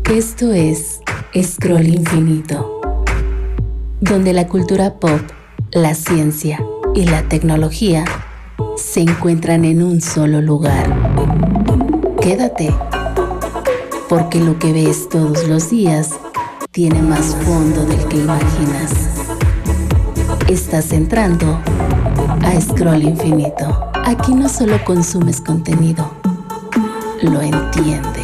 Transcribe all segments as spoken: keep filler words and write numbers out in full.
Esto es Scroll Infinito, donde la cultura pop, la ciencia y la tecnología se encuentran en un solo lugar. Quédate, porque lo que ves todos los días tiene más fondo del que imaginas. Estás entrando a Scroll Infinito. Aquí no solo consumes contenido, lo entiendes.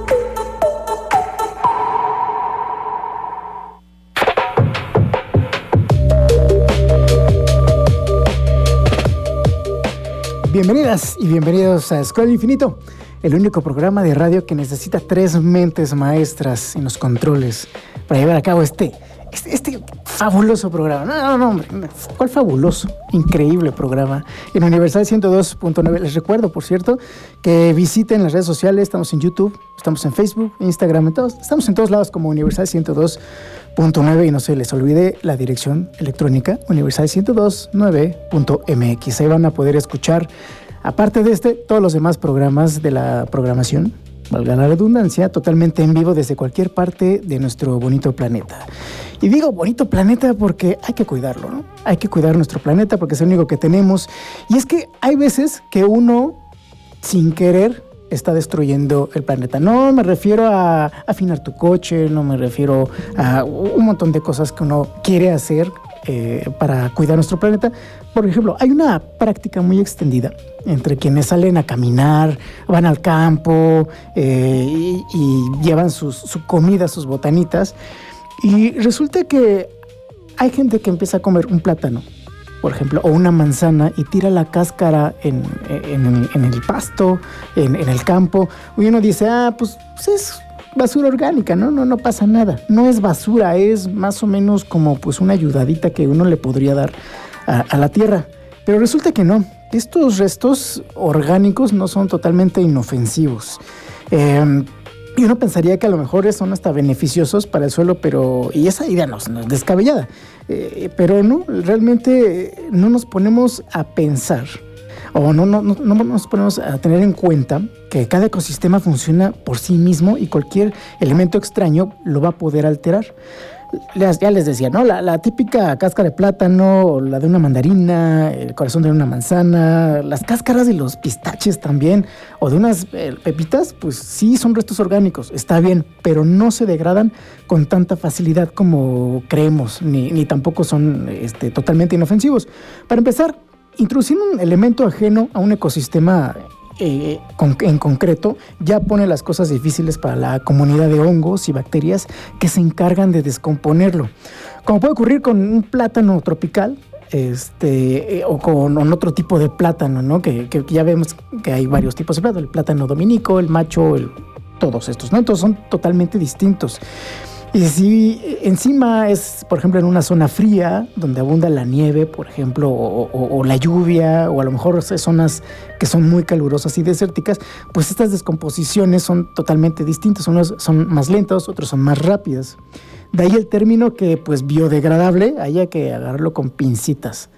Bienvenidas y bienvenidos a Scroll Infinito, el único programa de radio que necesita tres mentes maestras en los controles para llevar a cabo este, este, este fabuloso programa. No, no, no, hombre, ¿cuál fabuloso? Increíble programa en Universal ciento dos punto nueve. Les recuerdo, por cierto, que visiten las redes sociales. Estamos en YouTube, estamos en Facebook, Instagram, en todos, estamos en todos lados como Universal ciento dos punto nueve y no se les olvide la dirección electrónica universal ciento dos punto nueve punto m x. Ahí van a poder escuchar, aparte de este, todos los demás programas de la programación, valga la redundancia, totalmente en vivo desde cualquier parte de nuestro bonito planeta. Y digo bonito planeta porque hay que cuidarlo, ¿no? Hay que cuidar nuestro planeta porque es el único que tenemos. Y es que hay veces que uno, sin querer, está destruyendo el planeta. No me refiero a afinar tu coche, no me refiero a un montón de cosas que uno quiere hacer eh, para cuidar nuestro planeta. Por ejemplo, hay una práctica muy extendida entre quienes salen a caminar, van al campo eh, y, y llevan sus, su comida, sus botanitas, y resulta que hay gente que empieza a comer un plátano, por ejemplo, o una manzana, y tira la cáscara en, en, en, en el pasto, en, en el campo. Y uno dice, ah, pues, pues es basura orgánica, ¿no? No, no pasa nada. No es basura, es más o menos como pues una ayudadita que uno le podría dar a, a la tierra. Pero resulta que no. Estos restos orgánicos no son totalmente inofensivos. Eh, Y uno pensaría que a lo mejor son hasta beneficiosos para el suelo, pero... Y esa idea no, no es descabellada. Eh, pero no, realmente no nos ponemos a pensar, o no, no, no, no nos ponemos a tener en cuenta que cada ecosistema funciona por sí mismo y cualquier elemento extraño lo va a poder alterar. Les, ya les decía, ¿no? La, la típica cáscara de plátano, la de una mandarina, el corazón de una manzana, las cáscaras de los pistaches también, o de unas eh, pepitas, pues sí son restos orgánicos, está bien, pero no se degradan con tanta facilidad como creemos, ni, ni tampoco son este, totalmente inofensivos. Para empezar, introducir un elemento ajeno a un ecosistema Eh, con, en concreto, ya pone las cosas difíciles para la comunidad de hongos y bacterias que se encargan de descomponerlo. Como puede ocurrir con un plátano tropical, este, eh, o con o otro tipo de plátano, ¿no? Que, que ya vemos que hay varios tipos de plátano, el plátano dominico, el macho, el, todos estos, ¿no? Entonces son totalmente distintos. Y si encima es, por ejemplo, en una zona fría, donde abunda la nieve, por ejemplo, o, o, o la lluvia, o a lo mejor zonas que son muy calurosas y desérticas, pues estas descomposiciones son totalmente distintas. Unos son más lentos, otros son más rápidas. De ahí el término que, pues, biodegradable, haya que agarrarlo con pincitas.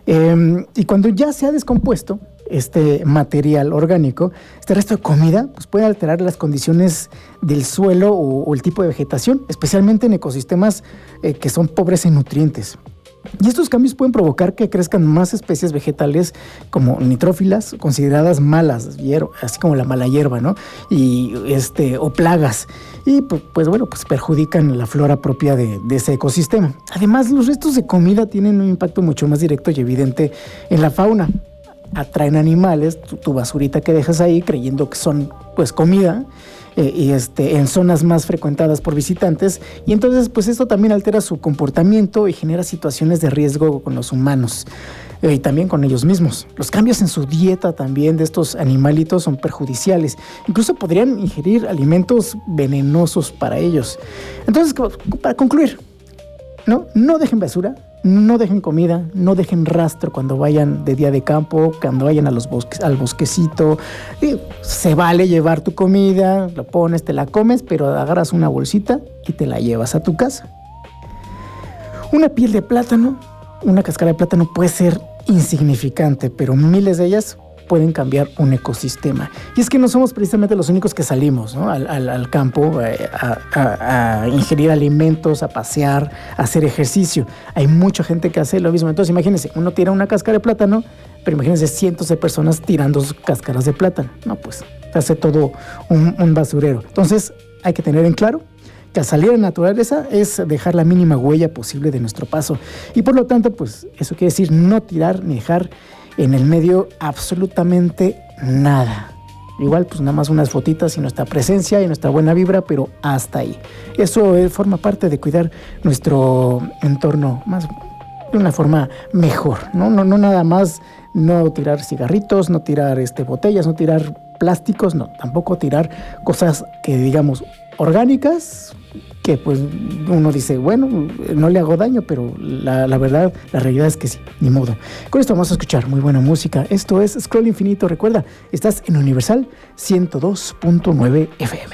Eh, y cuando ya se ha descompuesto este material orgánico, este resto de comida, pues puede alterar las condiciones del suelo o, o el tipo de vegetación, especialmente en ecosistemas eh, que son pobres en nutrientes. Y estos cambios pueden provocar que crezcan más especies vegetales como nitrófilas, consideradas malas, hierba, así como la mala hierba, ¿no? Y este, o plagas. Y pues, pues bueno, pues perjudican la flora propia de, de ese ecosistema. Además, los restos de comida tienen un impacto mucho más directo y evidente en la fauna. Atraen animales, tu, tu basurita que dejas ahí, creyendo que son pues comida, eh, y este, en zonas más frecuentadas por visitantes, y entonces pues esto también altera su comportamiento y genera situaciones de riesgo con los humanos eh, y también con ellos mismos. Los cambios en su dieta también de estos animalitos son perjudiciales, incluso podrían ingerir alimentos venenosos para ellos. Entonces, para concluir, no, no dejen basura, no dejen comida, no dejen rastro cuando vayan de día de campo, cuando vayan a los bosques, al bosquecito. Y se vale llevar tu comida, lo pones, te la comes, pero agarras una bolsita y te la llevas a tu casa. Una piel de plátano, una cáscara de plátano puede ser insignificante, pero miles de ellas pueden cambiar un ecosistema. Y es que no somos precisamente los únicos que salimos, ¿no? al, al, al campo eh, a, a, a ingerir alimentos, a pasear, a hacer ejercicio. Hay mucha gente que hace lo mismo. Entonces imagínense, uno tira una cáscara de plátano, pero imagínense cientos de personas tirando cáscaras de plátano. No, pues se hace todo un, un basurero. Entonces hay que tener en claro que al salir a la naturaleza es dejar la mínima huella posible de nuestro paso. Y por lo tanto, pues eso quiere decir no tirar ni dejar en el medio absolutamente nada. Igual, pues nada más unas fotitas y nuestra presencia y nuestra buena vibra, pero hasta ahí. Eso eh, forma parte de cuidar nuestro entorno más de una forma mejor, ¿no? No, no nada más no tirar cigarritos, no tirar este, botellas, no tirar plásticos, no, tampoco tirar cosas que digamos orgánicas, que pues uno dice, bueno, no le hago daño, pero la, la verdad, la realidad es que sí, ni modo. Con esto vamos a escuchar muy buena música. Esto es Scroll Infinito. Recuerda, estás en Universal ciento dos punto nueve F M.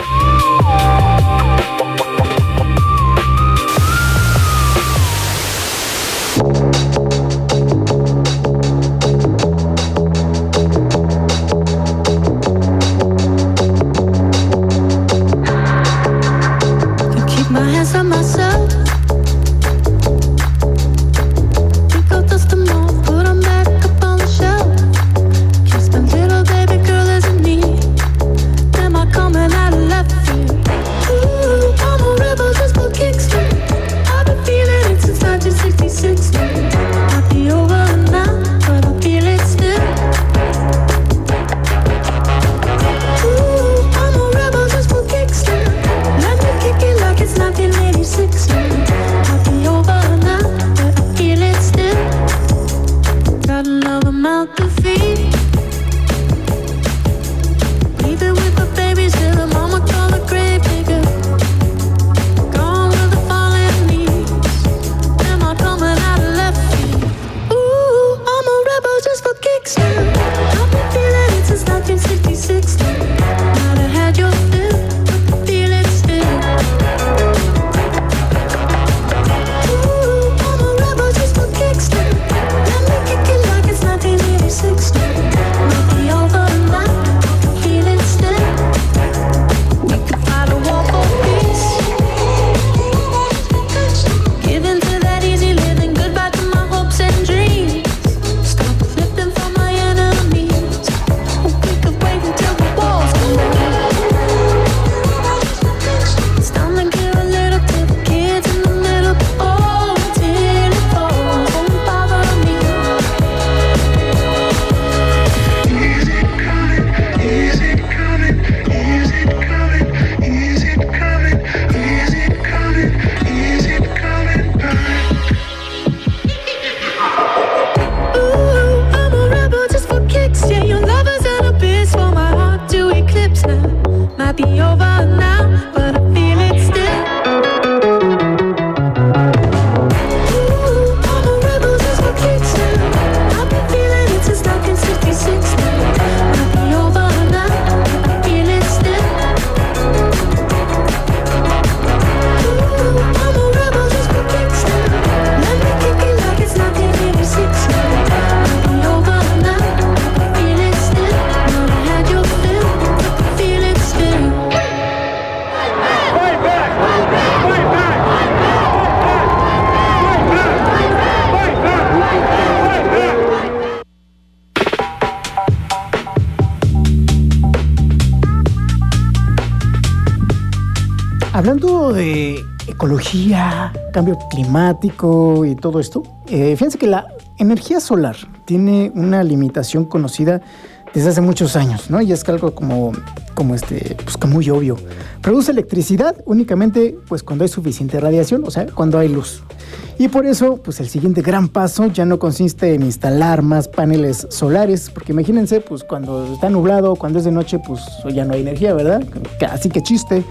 Hablando de ecología, cambio climático y todo esto, eh, fíjense que la energía solar tiene una limitación conocida desde hace muchos años, ¿no? Y es que algo como, como este, pues que muy obvio. Produce electricidad únicamente pues cuando hay suficiente radiación, o sea, cuando hay luz. Y por eso, pues el siguiente gran paso ya no consiste en instalar más paneles solares, porque imagínense, pues cuando está nublado, cuando es de noche, pues ya no hay energía, ¿verdad? Así que chiste.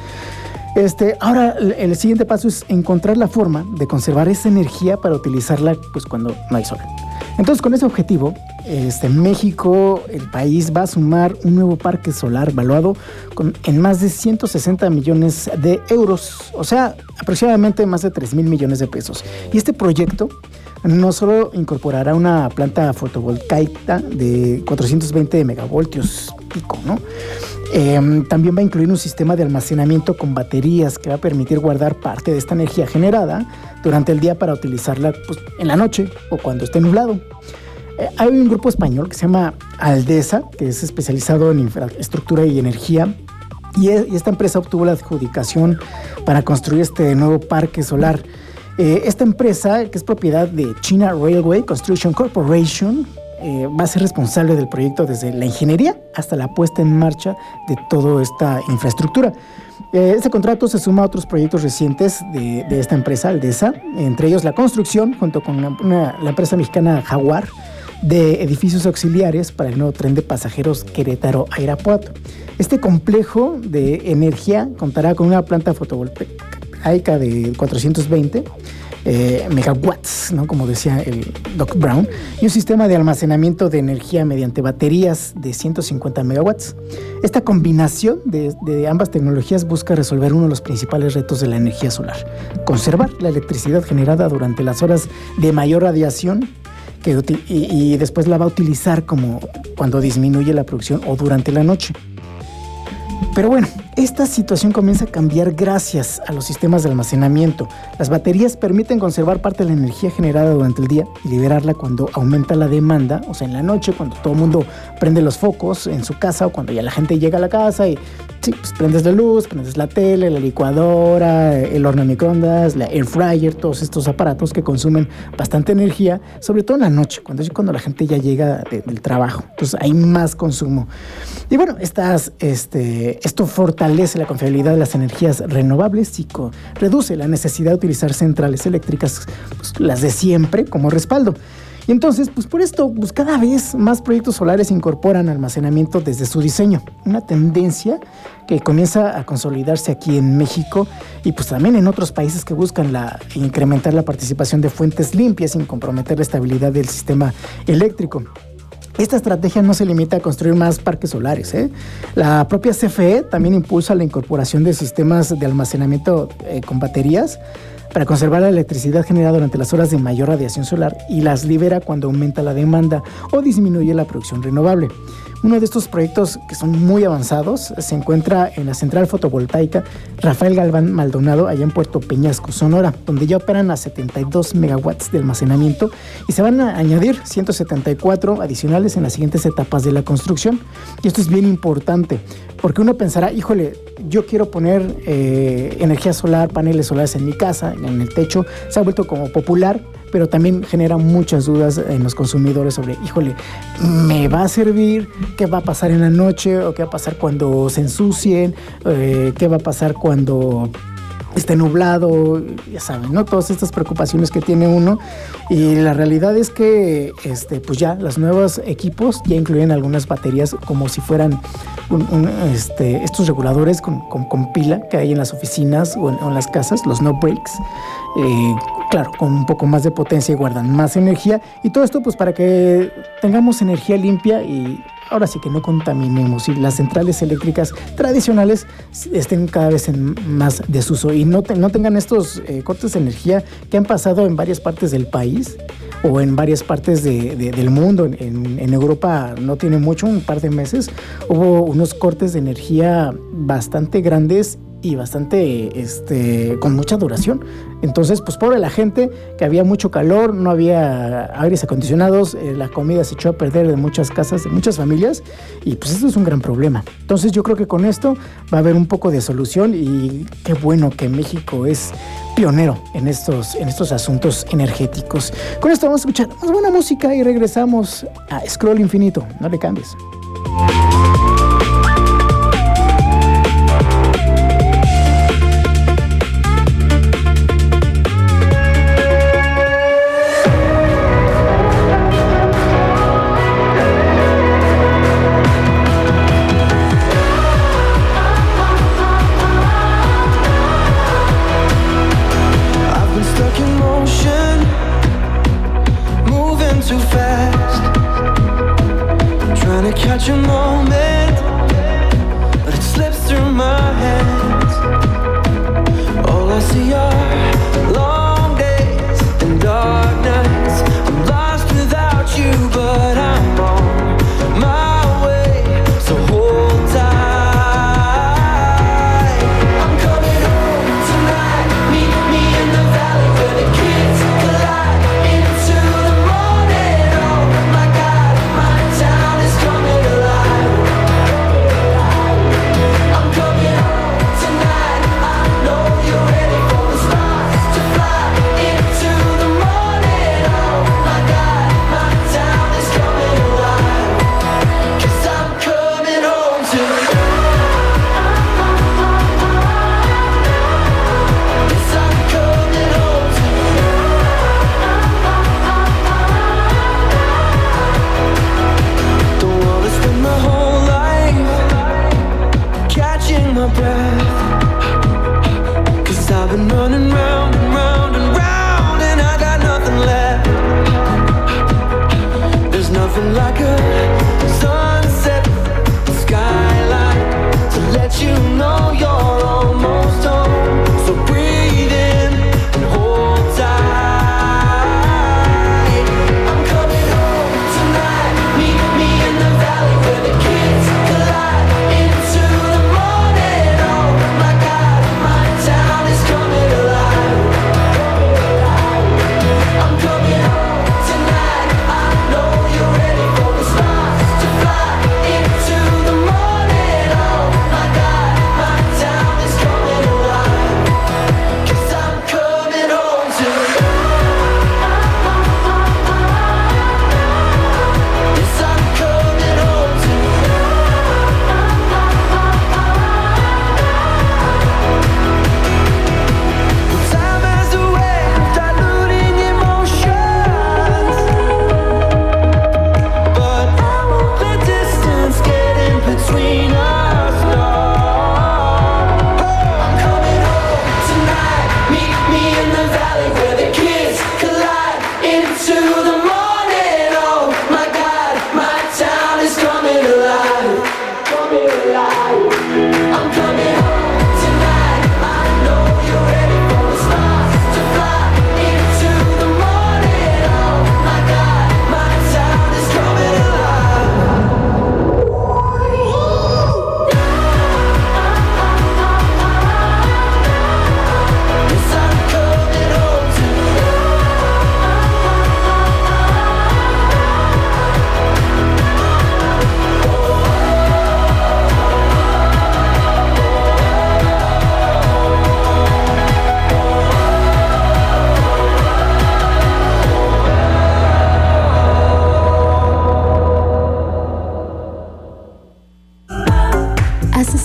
Este, ahora, el siguiente paso es encontrar la forma de conservar esa energía para utilizarla pues, cuando no hay sol. Entonces, con ese objetivo, este, México, el país, va a sumar un nuevo parque solar valuado con, en más de ciento sesenta millones de euros, o sea, aproximadamente más de tres mil millones de pesos. Y este proyecto no solo incorporará una planta fotovoltaica de cuatrocientos veinte megavoltios pico, ¿no? Eh, también va a incluir un sistema de almacenamiento con baterías que va a permitir guardar parte de esta energía generada durante el día para utilizarla pues, en la noche o cuando esté nublado. Eh, hay un grupo español que se llama Aldesa, que es especializado en infraestructura y energía, y, es, y esta empresa obtuvo la adjudicación para construir este nuevo parque solar. Eh, esta empresa, que es propiedad de China Railway Construction Corporation, Eh, va a ser responsable del proyecto desde la ingeniería hasta la puesta en marcha de toda esta infraestructura. Eh, este contrato se suma a otros proyectos recientes de, de esta empresa, Aldesa, entre ellos la construcción, junto con una, una, la empresa mexicana Jaguar, de edificios auxiliares para el nuevo tren de pasajeros Querétaro-Irapuato. Este complejo de energía contará con una planta fotovoltaica de cuatrocientos veinte Eh, megawatts, ¿no? Como decía el Doc Brown, y un sistema de almacenamiento de energía mediante baterías de ciento cincuenta megawatts. Esta combinación de, de ambas tecnologías busca resolver uno de los principales retos de la energía solar: conservar la electricidad generada durante las horas de mayor radiación que, y, y después la va a utilizar como cuando disminuye la producción o durante la noche. Pero bueno, esta situación comienza a cambiar gracias a los sistemas de almacenamiento. Las baterías permiten conservar parte de la energía generada durante el día y liberarla cuando aumenta la demanda, o sea, en la noche, cuando todo el mundo prende los focos en su casa o cuando ya la gente llega a la casa y sí, pues prendes la luz, prendes la tele, la licuadora, el horno de microondas, la air fryer, todos estos aparatos que consumen bastante energía, sobre todo en la noche, cuando es cuando la gente ya llega de, del trabajo. Entonces hay más consumo. Y bueno, estas, este, esto fortalece la confiabilidad de las energías renovables y co- reduce la necesidad de utilizar centrales eléctricas, pues, las de siempre, como respaldo. Y entonces, pues por esto, pues cada vez más proyectos solares incorporan almacenamiento desde su diseño. Una tendencia que comienza a consolidarse aquí en México y pues también en otros países que buscan la, incrementar la participación de fuentes limpias sin comprometer la estabilidad del sistema eléctrico. Esta estrategia no se limita a construir más parques solares, ¿eh? La propia C F E también impulsa la incorporación de sistemas de almacenamiento eh, con baterías para conservar la electricidad generada durante las horas de mayor radiación solar y las libera cuando aumenta la demanda o disminuye la producción renovable. Uno de estos proyectos, que son muy avanzados, se encuentra en la central fotovoltaica Rafael Galván Maldonado, allá en Puerto Peñasco, Sonora, donde ya operan a setenta y dos megawatts de almacenamiento y se van a añadir ciento setenta y cuatro adicionales en las siguientes etapas de la construcción. Y esto es bien importante, porque uno pensará, híjole, yo quiero poner eh, energía solar, paneles solares en mi casa, en el techo. Se ha vuelto como popular, pero también genera muchas dudas en los consumidores sobre, híjole, ¿me va a servir? ¿Qué va a pasar en la noche? ¿O qué va a pasar cuando se ensucien? Eh, ¿Qué va a pasar cuando esté nublado? Ya saben, ¿no? Todas estas preocupaciones que tiene uno. Y la realidad es que este, pues ya los nuevos equipos ya incluyen algunas baterías como si fueran un, un, este, estos reguladores con, con, con pila que hay en las oficinas o en, o en las casas, los no breaks. Eh, claro, con un poco más de potencia y guardan más energía. Y todo esto pues para que tengamos energía limpia y ahora sí que no contaminemos y las centrales eléctricas tradicionales estén cada vez en más desuso y no, te, no tengan estos eh, cortes de energía que han pasado en varias partes del país o en varias partes de, de, del mundo. En, en, en Europa no tiene mucho, un par de meses, hubo unos cortes de energía bastante grandes y bastante, este, con mucha duración. Entonces, pues pobre la gente, que había mucho calor, no había aires acondicionados, eh, la comida se echó a perder de muchas casas, de muchas familias, y pues esto es un gran problema. Entonces yo creo que con esto va a haber un poco de solución y qué bueno que México es pionero en estos, en estos asuntos energéticos. Con esto vamos a escuchar más buena música y regresamos a Scroll Infinito. No le cambies. Trying to catch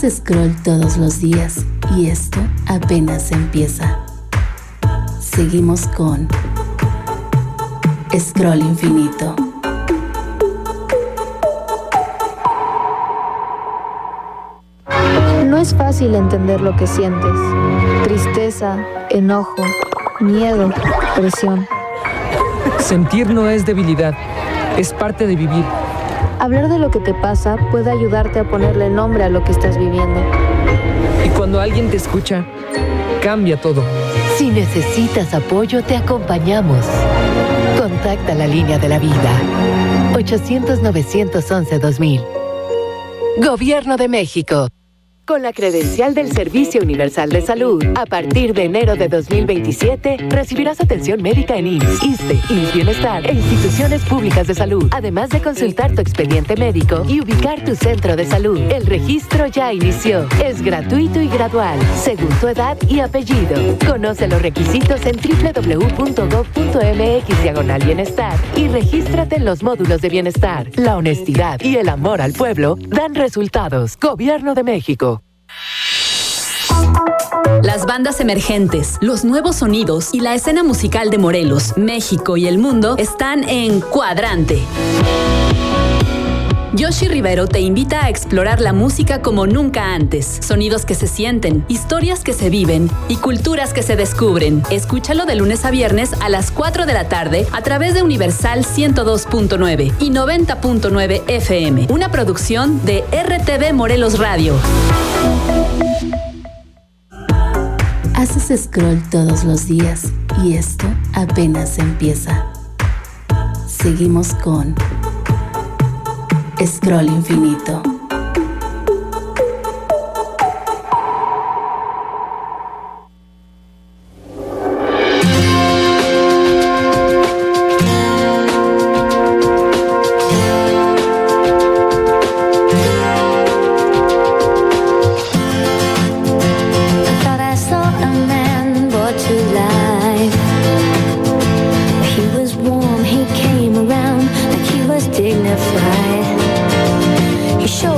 Haces scroll todos los días y esto apenas empieza. Seguimos con Scroll Infinito. No es fácil entender lo que sientes. Tristeza, enojo, miedo, presión. Sentir no es debilidad, es parte de vivir. Hablar de lo que te pasa puede ayudarte a ponerle nombre a lo que estás viviendo. Y cuando alguien te escucha, cambia todo. Si necesitas apoyo, te acompañamos. Contacta la línea de la vida. ochocientos, novecientos once, dos mil. Gobierno de México. Con la credencial del Servicio Universal de Salud, a partir de enero de dos mil veintisiete, recibirás atención médica en I M S S, ISSSTE, I M S S Bienestar e instituciones públicas de salud, además de consultar tu expediente médico y ubicar tu centro de salud. El registro ya inició. Es gratuito y gradual, según tu edad y apellido. Conoce los requisitos en doble u doble u doble u punto gob punto eme equis diagonal bienestar y regístrate en los módulos de bienestar. La honestidad y el amor al pueblo dan resultados. Gobierno de México. Las bandas emergentes, los nuevos sonidos y la escena musical de Morelos, México y el mundo están en Cuadrante. Yoshi Rivero te invita a explorar la música como nunca antes. Sonidos que se sienten, historias que se viven y culturas que se descubren. Escúchalo de lunes a viernes a las cuatro de la tarde a través de Universal ciento dos punto nueve y noventa punto nueve F M. Una producción de R T V Morelos Radio. Haces scroll todos los días y esto apenas empieza. Seguimos con Scroll Infinito. Show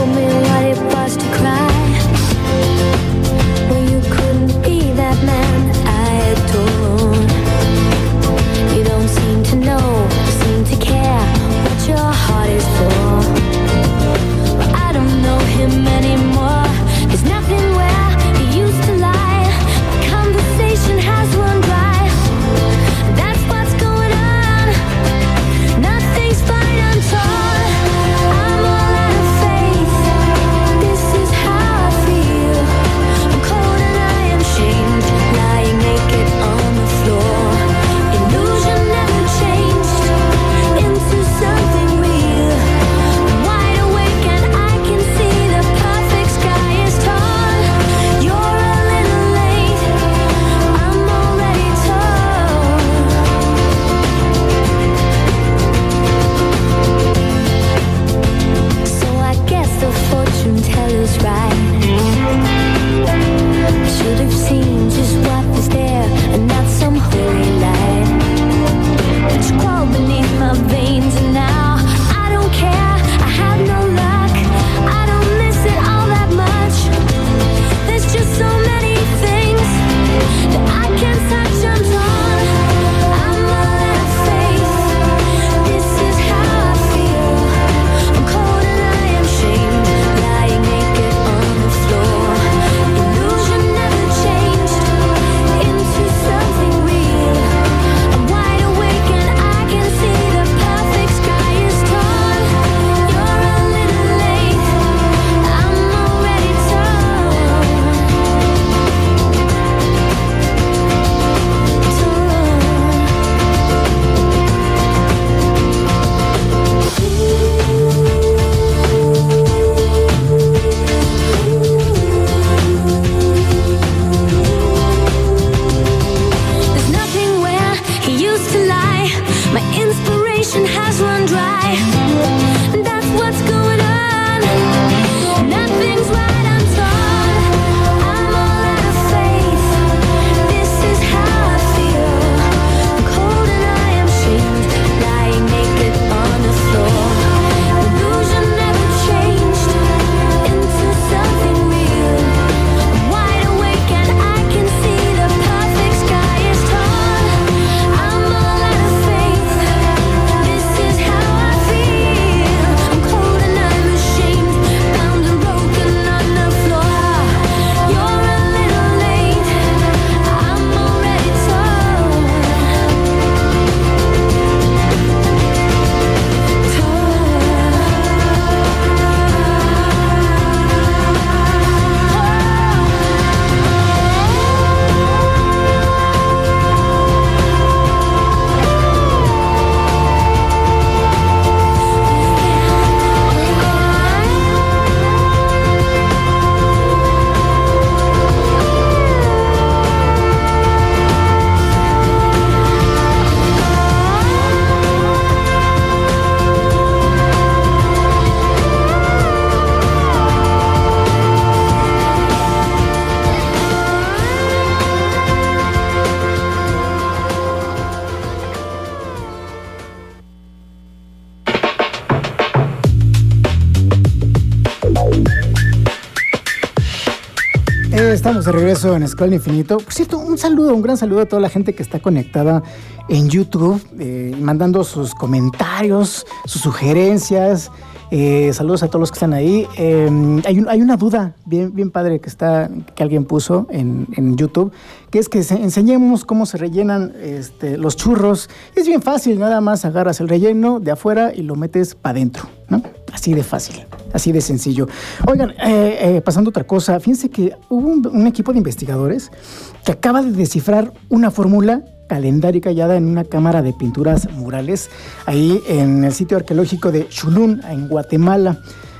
Estamos de regreso en Scroll Infinito. Por cierto, un saludo, un gran saludo a toda la gente que está conectada en YouTube, eh, mandando sus comentarios, sus sugerencias. Eh, saludos a todos los que están ahí. Eh, hay, un, hay una duda bien, bien padre que está que alguien puso en, en YouTube, que es que se, enseñemos cómo se rellenan este, los churros. Es bien fácil, nada más agarras el relleno de afuera y lo metes para adentro, ¿no? Así de fácil, así de sencillo. Oigan, eh, eh, pasando a otra cosa, fíjense que hubo un, un equipo de investigadores que acaba de descifrar una fórmula calendárica hallada en una cámara de pinturas murales ahí en el sitio arqueológico de Xulun, en Guatemala.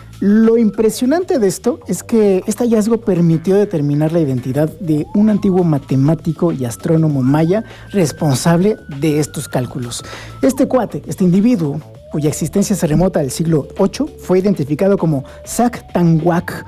Lo impresionante de esto es que este hallazgo permitió determinar la identidad de un antiguo matemático y astrónomo maya responsable de estos cálculos. Este cuate, este individuo, cuya existencia se remota al siglo ocho, fue identificado como Sac Tanguac,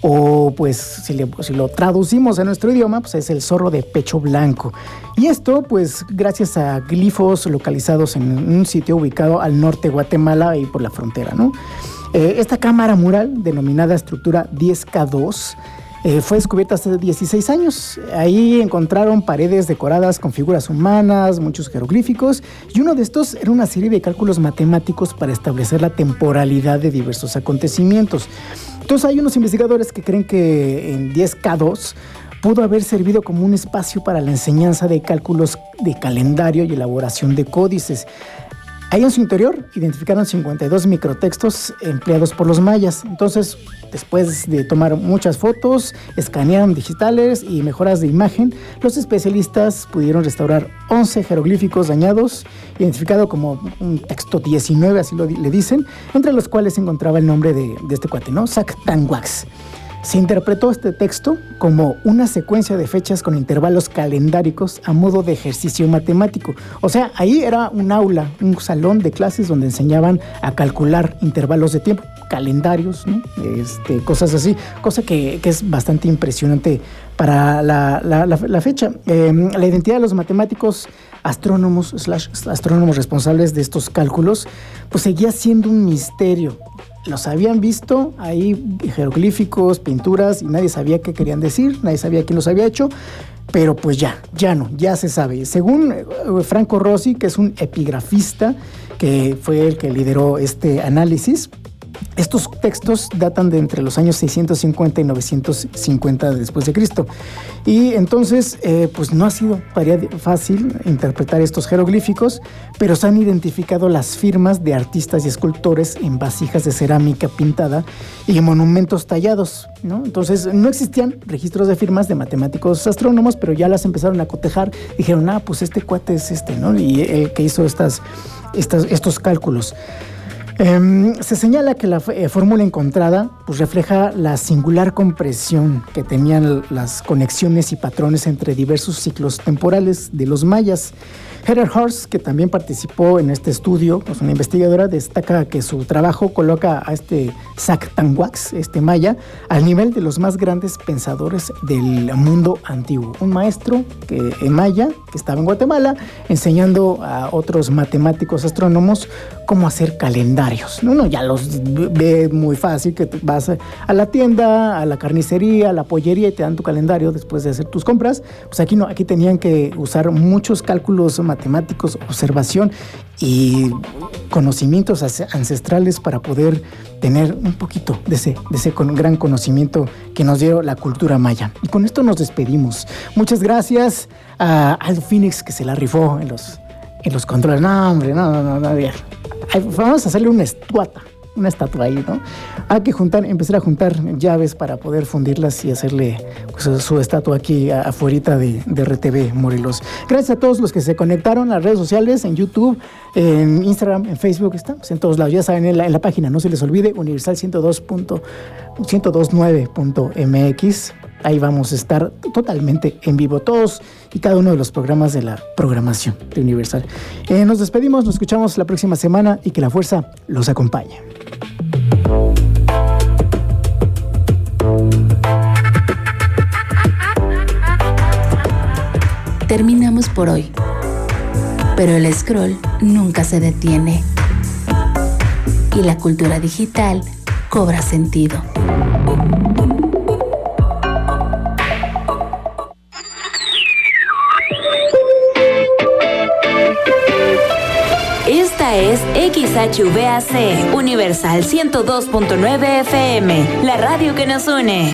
o pues si, le, si lo traducimos a nuestro idioma, pues es el zorro de pecho blanco. Y esto pues gracias a glifos localizados en un sitio ubicado al norte de Guatemala y por la frontera, ¿no? Eh, esta cámara mural, denominada estructura diez K dos, eh, fue descubierta hace dieciséis años. Ahí encontraron paredes decoradas con figuras humanas, muchos jeroglíficos, y uno de estos era una serie de cálculos matemáticos para establecer la temporalidad de diversos acontecimientos. Entonces hay unos investigadores que creen que en diez K dos pudo haber servido como un espacio para la enseñanza de cálculos de calendario y elaboración de códices. Ahí en su interior identificaron cincuenta y dos microtextos empleados por los mayas. Entonces, después de tomar muchas fotos, escanearon digitales y mejoras de imagen, los especialistas pudieron restaurar once jeroglíficos dañados, identificado como un texto diecinueve, así lo le dicen, entre los cuales se encontraba el nombre de, de este cuate, ¿no? Sac Tanguax. Se interpretó este texto como una secuencia de fechas con intervalos calendáricos a modo de ejercicio matemático. O sea, ahí era un aula, un salón de clases donde enseñaban a calcular intervalos de tiempo, calendarios, ¿no? Este, cosas así, cosa que, que es bastante impresionante para la, la, la, la fecha. Eh, la identidad de los matemáticos astrónomos, slash, astrónomos responsables de estos cálculos, pues seguía siendo un misterio. Los habían visto ahí, jeroglíficos, pinturas, y nadie sabía qué querían decir, nadie sabía quién los había hecho, pero pues ya, ya no, ya se sabe. Según Franco Rossi, que es un epigrafista, que fue el que lideró este análisis, estos textos datan de entre los años seiscientos cincuenta y novecientos cincuenta después de Cristo. Y entonces, eh, pues no ha sido tarea fácil interpretar estos jeroglíficos, pero se han identificado las firmas de artistas y escultores en vasijas de cerámica pintada y en monumentos tallados, ¿no? Entonces, no existían registros de firmas de matemáticos astrónomos, pero ya las empezaron a cotejar. Dijeron, ah, pues este cuate es este, ¿no? Y el que hizo estas, estas, estos cálculos. Eh, se señala que la eh, fórmula encontrada pues, refleja la singular compresión que tenían las conexiones y patrones entre diversos ciclos temporales de los mayas. Heather Horst, que también participó en este estudio, pues una investigadora, destaca que su trabajo coloca a este Sac Tanguax, este maya, al nivel de los más grandes pensadores del mundo antiguo. Un maestro que, en maya que estaba en Guatemala enseñando a otros matemáticos astrónomos cómo hacer calendarios. Uno ya los ve muy fácil, que vas a la tienda, a la carnicería, a la pollería y te dan tu calendario después de hacer tus compras. Pues aquí no, aquí tenían que usar muchos cálculos matemáticos, observación y conocimientos ancestrales para poder tener un poquito de ese, de ese gran conocimiento que nos dio la cultura maya. Y con esto nos despedimos. Muchas gracias a Aldo Phoenix, que se la rifó en los, en los controles. No, hombre, no, no, no, no. Vamos a hacerle una estatua, una estatua ahí, ¿no? Hay que juntar, empezar a juntar llaves para poder fundirlas y hacerle pues, su estatua aquí afuera de, de R T V Morelos. Gracias a todos los que se conectaron a las redes sociales, en YouTube, en Instagram, en Facebook, estamos en todos lados. Ya saben, en la, en la página, no se les olvide, universal ciento dos punto nueve punto m x. Ahí vamos a estar totalmente en vivo, todos y cada uno de los programas de la programación de Universal. Eh, nos despedimos, nos escuchamos la próxima semana y que la fuerza los acompañe. Terminamos por hoy, pero el scroll nunca se detiene y la cultura digital cobra sentido. Esta es X H V A C, Universal ciento dos punto nueve F M, la radio que nos une.